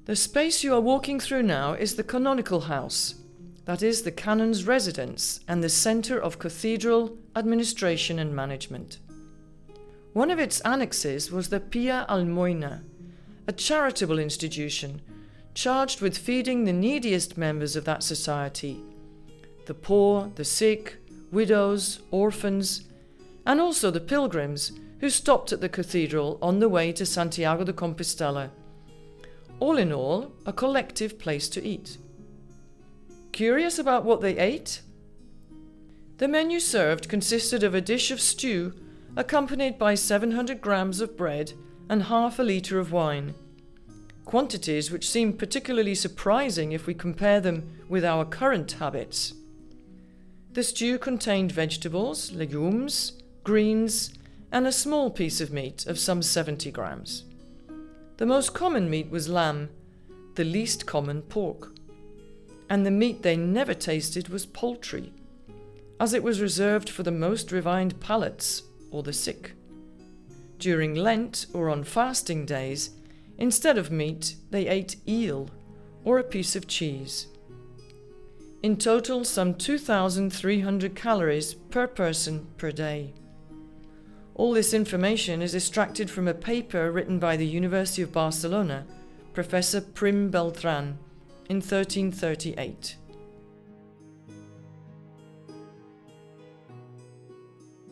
The space you are walking through now is the canonical house, that is the canon's residence and the centre of cathedral administration and management. One of its annexes was the Pia Almoina, a charitable institution charged with feeding the neediest members of that society, the poor, the sick, widows, orphans, and also the pilgrims who stopped at the cathedral on the way to Santiago de Compostela. All in all, a collective place to eat. Curious about what they ate? The menu served consisted of a dish of stew accompanied by 700 grams of bread and half a litre of wine, quantities which seem particularly surprising if we compare them with our current habits. The stew contained vegetables, legumes, greens, and a small piece of meat of some 70 grams. The most common meat was lamb, the least common pork, and the meat they never tasted was poultry, as it was reserved for the most refined palates or the sick. During Lent or on fasting days, instead of meat, they ate eel or a piece of cheese. In total, some 2,300 calories per person per day. All this information is extracted from a paper written by the University of Barcelona, Professor Prim Beltran, in 1338.